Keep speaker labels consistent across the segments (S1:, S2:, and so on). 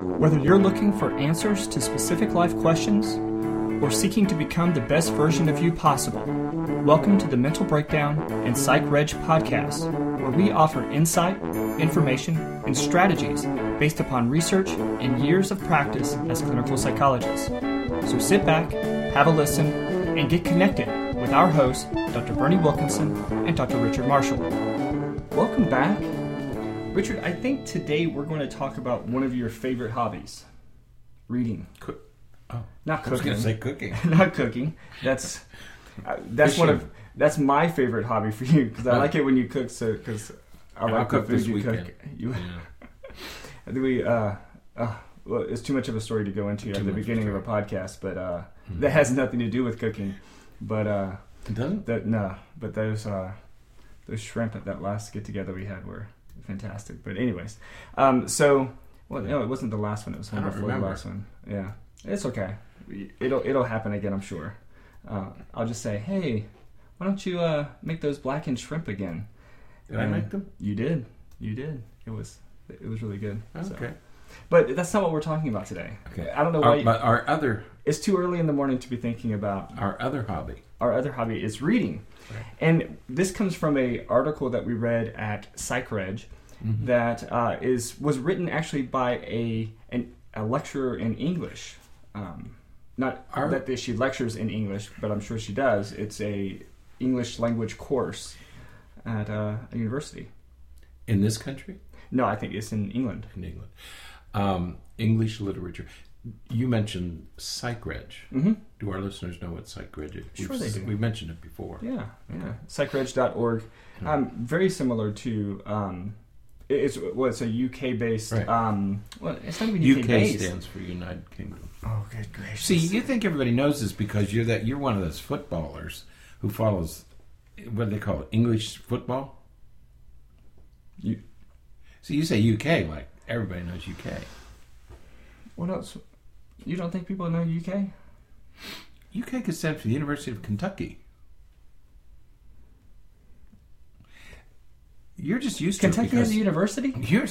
S1: Whether you're looking for answers to specific life questions or seeking to become the best version of you possible, welcome to the Mental Breakdown and Psych Reg podcast, where we offer insight, information, and strategies based upon research and years of practice as clinical psychologists. So sit back, have a listen, and get connected with our hosts, Dr. Bernie Wilkinson and Dr. Richard Marshall. Welcome back. Richard, I think today we're going to talk about one of your favorite hobbies, reading. Not cooking.
S2: I was going to say cooking.
S1: Not cooking. That's my favorite hobby for you, because I like it when you cook. So because I like the food you cook. Well, it's too much of a story to go into at the beginning of a podcast, but that has nothing to do with cooking. But
S2: it doesn't.
S1: No, but those shrimp at that last get together we had were fantastic. But anyways, no, it wasn't the last one. It was one before the last one. Yeah, it's okay. It'll happen again, I'm sure. I'll just say, hey, why don't you make those blackened shrimp again?
S2: Did I make them?
S1: You did. It was really good.
S2: Okay.
S1: So. But that's not what we're talking about today.
S2: Okay.
S1: I don't know why.
S2: But our other.
S1: It's too early in the morning to be thinking about
S2: our other hobby.
S1: Our other hobby is reading. Right. And this comes from an article that we read at PsychReg that was written actually by a lecturer in English. Not that she lectures in English, but I'm sure she does. It's a English language course at a university.
S2: In this country?
S1: No, I think it's in England.
S2: In England. English literature. You mentioned PsychReg. Mm-hmm. Do our listeners know what PsychReg is?
S1: Sure they do.
S2: We've mentioned it before.
S1: Yeah. PsychReg.org. Very similar to... it's a UK-based...
S2: Right.
S1: It's not even UK-based.
S2: UK stands for United Kingdom.
S1: Oh, good gracious.
S2: See, you think everybody knows this because you're one of those footballers who follows... What do they call it? English football? So you say UK, like everybody knows UK.
S1: What else? You don't think people know UK?
S2: UK could stand for the University of Kentucky. You're just used to
S1: Kentucky has a university?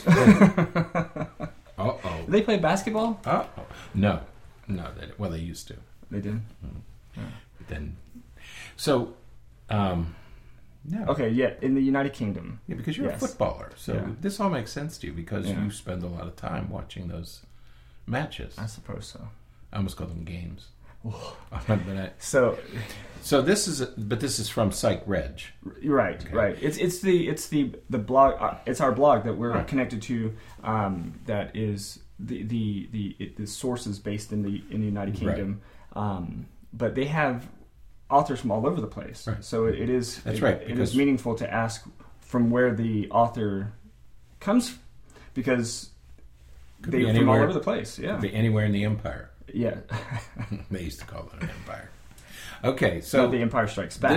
S2: Uh-oh.
S1: Do they play basketball?
S2: Uh-oh. No, they used to.
S1: They did?
S2: Yeah. But then... So... No.
S1: Okay, yeah, in the United Kingdom.
S2: Yeah, because you're a footballer. So this all makes sense to you because you spend a lot of time watching those matches.
S1: I suppose so.
S2: I almost call them games.
S1: So
S2: this is from PsychReg.
S1: Right, okay. Right. It's the blog. It's our blog that we're connected to. That is the sources based in the United Kingdom. Right. But they have authors from all over the place. Right. So it is meaningful to ask from where the author comes, because they're from all over the place. Yeah.
S2: Could be anywhere in the empire.
S1: Yeah.
S2: They used to call it an empire. Okay, so
S1: not the Empire Strikes Back.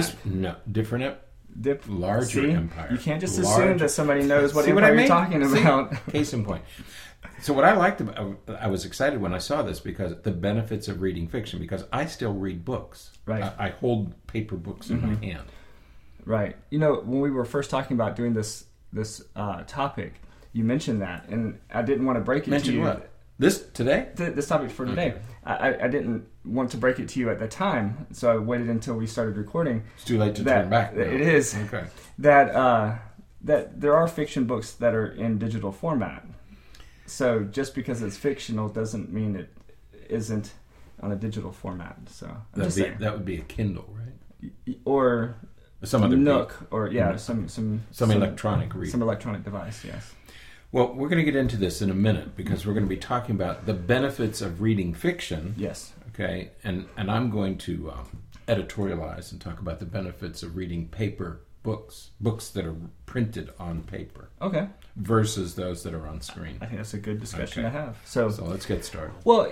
S2: Larger empire.
S1: You can't just assume that somebody knows what empire you're talking about.
S2: Case in point. So what I liked about, I was excited when I saw this because the benefits of reading fiction, because I still read books.
S1: Right.
S2: I hold paper books in my hand. Right.
S1: When we were first talking about doing this topic, you mentioned that, and I didn't want to break it to you.
S2: What? This today?
S1: This topic for today. Okay. I didn't want to break it to you at the time, so I waited until we started recording.
S2: It's too late to turn back now.
S1: It is.
S2: Okay.
S1: That there are fiction books that are in digital format. So just because it's fictional doesn't mean it isn't on a digital format. So
S2: that would be a Kindle, right?
S1: Or
S2: some other
S1: Nook, or some
S2: electronic reader,
S1: some electronic device. Yes.
S2: Well, we're going to get into this in a minute because we're going to be talking about the benefits of reading fiction.
S1: Yes.
S2: Okay, and I'm going to editorialize and talk about the benefits of reading paper books that are printed on paper.
S1: Okay.
S2: Versus those that are on screen.
S1: I think that's a good discussion to have. So
S2: let's get started.
S1: Well,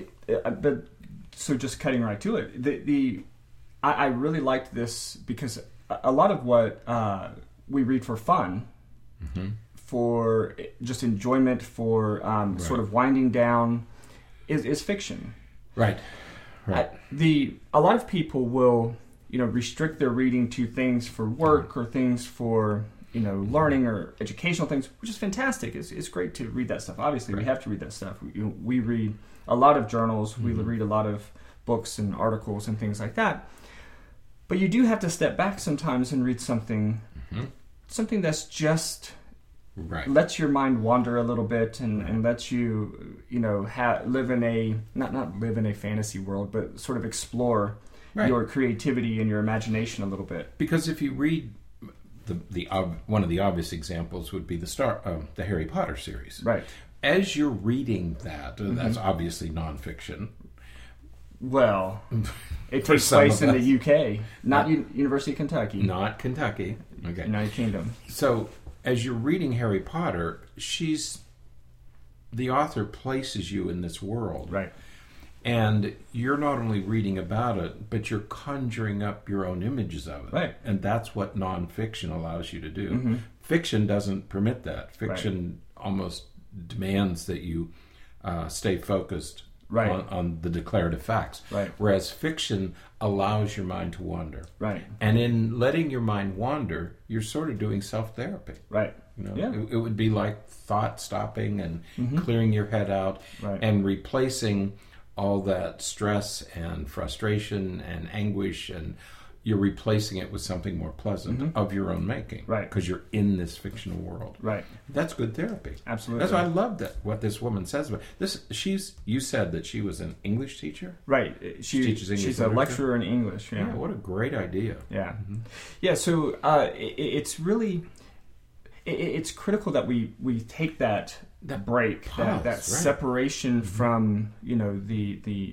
S1: so just cutting right to it, I really liked this because a lot of what we read for fun, for just enjoyment, for sort of winding down, is fiction.
S2: Right.
S1: A lot of people will restrict their reading to things for work or things for learning or educational things, which is fantastic. It's great to read that stuff. Obviously, we have to read that stuff. We read a lot of journals. We read a lot of books and articles and things like that. But you do have to step back sometimes and read something that's just lets your mind wander a little bit and lets you, live in a not live in a fantasy world, but sort of explore your creativity and your imagination a little bit.
S2: Because if you read one of the obvious examples would be the Harry Potter series.
S1: Right.
S2: As you're reading that, that's obviously nonfiction.
S1: Well, it takes place in the UK, not University of Kentucky.
S2: Not Kentucky. Okay.
S1: United Kingdom.
S2: So, as you're reading Harry Potter, the author places you in this world.
S1: Right.
S2: And you're not only reading about it, but you're conjuring up your own images of it.
S1: Right.
S2: And that's what nonfiction allows you to do. Fiction doesn't permit that. Fiction almost demands that you stay focused on the declarative facts.
S1: Right.
S2: Whereas fiction allows your mind to wander.
S1: Right.
S2: And in letting your mind wander, you're sort of doing self-therapy.
S1: Right.
S2: It would be like thought stopping and clearing your head out and replacing all that stress and frustration and anguish, and you're replacing it with something more pleasant of your own making.
S1: Right.
S2: Because you're in this fictional world.
S1: Right.
S2: That's good therapy.
S1: Absolutely.
S2: That's why I love what this woman says about this. You said that she was an English teacher?
S1: Right. She teaches English. She's a lecturer in English. Yeah.
S2: What a great idea.
S1: Yeah. Yeah, so it's really it's critical that we take that break,
S2: pause,
S1: that separation from, the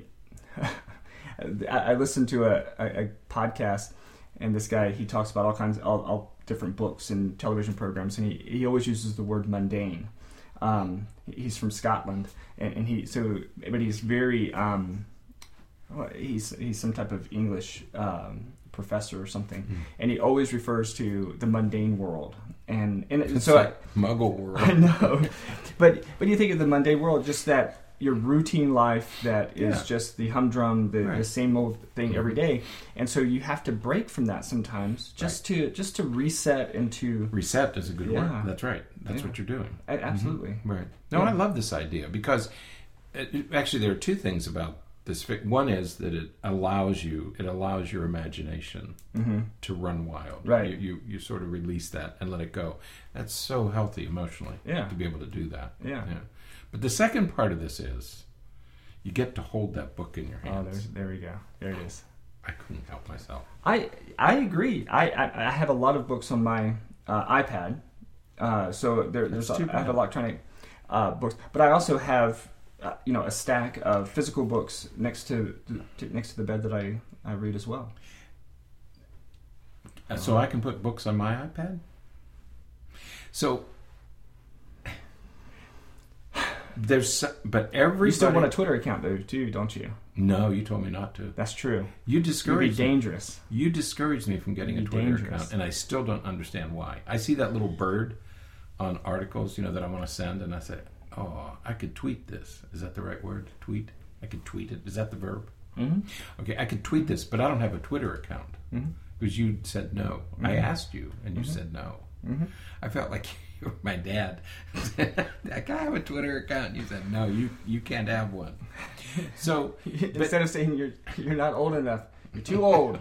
S1: I listened to a podcast, and this guy, he talks about all different books and television programs, and he always uses the word mundane. He's from Scotland, and he's very he's some type of English professor or something, and he always refers to the mundane world, and
S2: it's
S1: so
S2: like Muggle world.
S1: I know, but you think of the mundane world, just that your routine life that is just the humdrum, the same old thing every day, and so you have to break from that sometimes, just to reset and to
S2: reset is a good word. That's right. That's what you're doing.
S1: Absolutely.
S2: Right. No, I love this idea because actually there are two things about this. One is that it allows your imagination to run wild.
S1: Right.
S2: You sort of release that and let it go. That's so healthy emotionally.
S1: Yeah.
S2: To be able to do that.
S1: Yeah.
S2: But the second part of this is you get to hold that book in your hands.
S1: There we go. There it is.
S2: I couldn't help myself.
S1: I agree. I have a lot of books on my iPad. So I have electronic books, but I also have a stack of physical books next to the bed that I read as well.
S2: So I can put books on my iPad? So but everybody...
S1: You still want a Twitter account though, too, don't you?
S2: No, you told me not to.
S1: That's true.
S2: You discouraged
S1: me. It'd be dangerous.
S2: You discouraged me from getting a Twitter account, and I still don't understand why. I see that little bird on articles, that I want to send, and I say, oh, I could tweet this. Is that the right word? Tweet? I could tweet it. Is that the verb?
S1: Mm-hmm.
S2: Okay, I could tweet this, but I don't have a Twitter account. Because you said no. I asked you, and you said no. I felt like you were my dad. I have a Twitter account. And you said, no, you can't have one. So
S1: instead of saying you're not old enough, you're too old.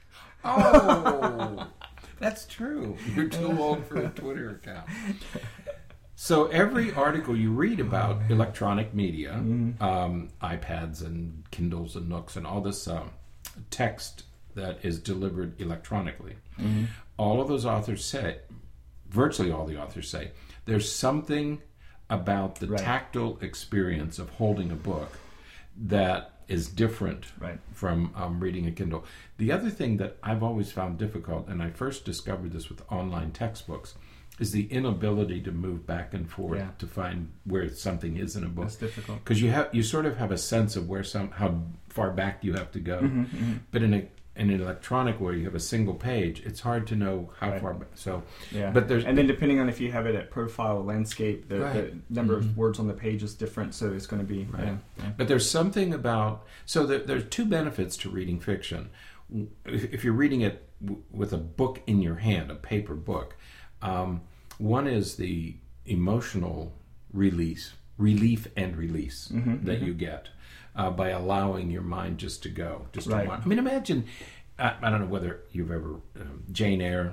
S2: Oh, that's true. You're too old for a Twitter account. So every article you read about electronic media, iPads and Kindles and Nooks and all this text that is delivered electronically, all of those authors say, virtually all the authors say, there's something about the tactile experience of holding a book that is different from reading a Kindle. The other thing that I've always found difficult, and I first discovered this with online textbooks, is the inability to move back and forth to find where something is in a book.
S1: That's difficult
S2: because you sort of have a sense of how far back you have to go. But in an electronic where you have a single page, it's hard to know how far back. So, but
S1: and then depending on if you have it at profile, landscape, the number of words on the page is different, so it's going to be.
S2: But there's something about there's two benefits to reading fiction. If you're reading it with a book in your hand, a paper book, One is the emotional relief and release that you get by allowing your mind just to go. Just to want. I mean, imagine, I don't know whether you've ever, Jane Eyre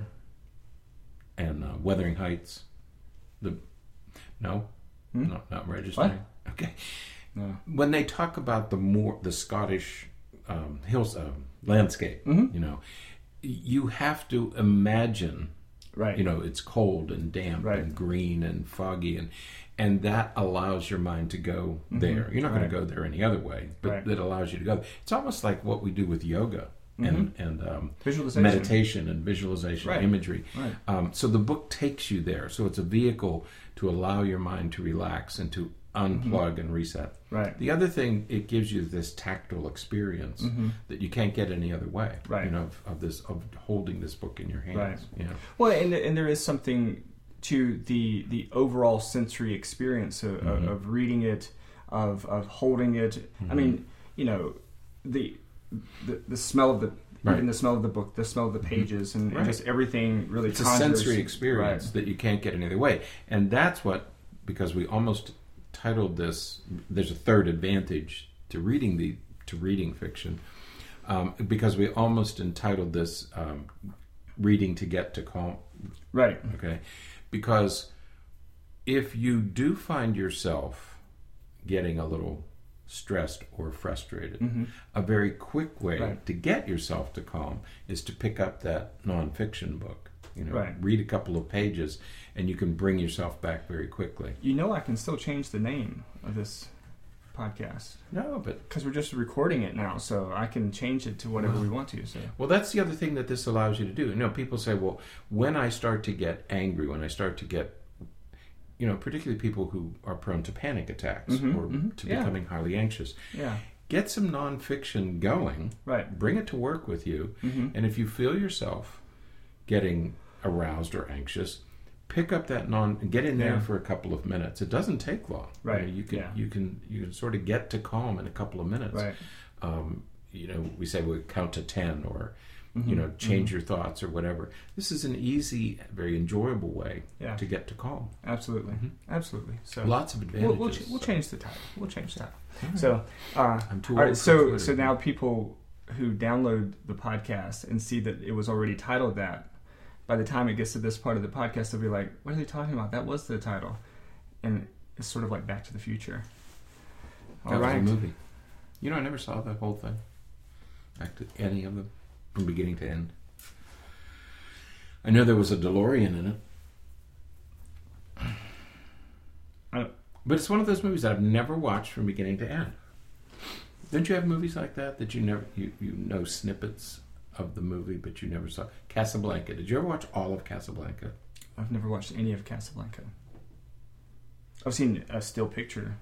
S2: and Wuthering Heights. No, not registering.
S1: What?
S2: Okay.
S1: No.
S2: When they talk about the Scottish hills landscape, you know, you have to imagine,
S1: right?
S2: You know, it's cold and damp and green and foggy, and that allows your mind to go there. You're not going to go there any other way, but it allows you to go. It's almost like what we do with yoga and meditation and visualization, imagery.
S1: Right.
S2: So the book takes you there. So it's a vehicle to allow your mind to relax and to unplug and reset.
S1: Right.
S2: The other thing, it gives you this tactile experience that you can't get any other way.
S1: Right.
S2: You know, of holding this book in your hands.
S1: Right.
S2: You know?
S1: Well, and there is something to the overall sensory experience of reading it, of holding it. I mean, you know, the smell of the even the smell of the book, the smell of the pages, and just everything really.
S2: It's a sensory experience that you can't get any other way, and that's what, because we almost titled this. There's a third advantage to reading fiction, because we almost entitled this "Reading to Get to Calm."
S1: Right.
S2: Okay, because if you do find yourself getting a little stressed or frustrated, a very quick way to get yourself to calm is to pick up that nonfiction book. You know, read a couple of pages, and you can bring yourself back very quickly.
S1: You know, I can still change the name of this podcast.
S2: No, but
S1: because we're just recording it now, so I can change it to whatever we want to. So,
S2: well, that's the other thing that this allows you to do. You know, people say, well, when I start to get angry, when I start to get, you know, particularly people who are prone to panic attacks or to becoming highly anxious.
S1: Yeah.
S2: Get some nonfiction going.
S1: Right.
S2: Bring it to work with you. And if you feel yourself getting aroused or anxious, pick up that get in there for a couple of minutes. It doesn't take long.
S1: Right.
S2: You can sort of get to calm in a couple of minutes.
S1: Right.
S2: You know, we say we count to 10 or you know, change your thoughts or whatever. This is an easy, very enjoyable way to get to calm.
S1: Absolutely. Absolutely. So
S2: lots of advantages.
S1: We'll change the title. We'll change that.
S2: Right.
S1: So
S2: I'm too old for Twitter.
S1: So now people who download the podcast and see that it was already titled that, by the time it gets to this part of the podcast, they'll be like, what are they talking about? That was the title. And it's sort of like Back to the Future.
S2: That was a movie. You know, I never saw the whole thing. Back to any of them. From beginning to end. I know there was a DeLorean in it. But it's one of those movies that I've never watched from beginning to end. Don't you have movies like that you never you know snippets of the movie but you never saw? Casablanca. Did you ever watch all of Casablanca?
S1: I've never watched any of Casablanca. I've seen a still picture.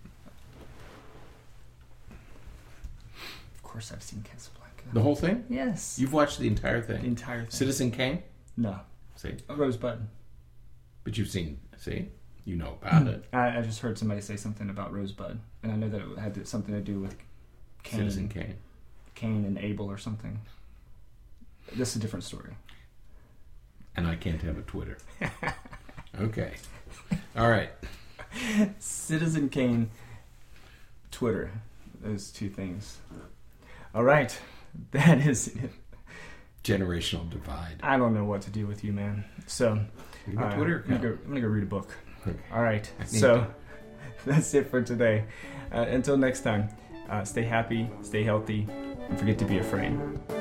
S1: Of course I've seen Casablanca.
S2: The whole thing?
S1: Yes.
S2: You've watched the entire thing?
S1: The entire thing.
S2: Citizen Kane?
S1: No.
S2: See?
S1: Rosebud.
S2: But you've seen, see? You know about it.
S1: I just heard somebody say something about Rosebud, and I know that it had something to do with Cain.
S2: Citizen Kane.
S1: Cain and Abel or something. This is a different story.
S2: And I can't have a Twitter. Okay. All right.
S1: Citizen Kane, Twitter. Those two things. All right. That is it.
S2: Generational divide.
S1: I don't know what to do with you, man. So,
S2: Twitter
S1: I'm gonna go read a book.
S2: Okay.
S1: All right. So, that's it for today. Until next time, stay happy, stay healthy, and forget to be afraid.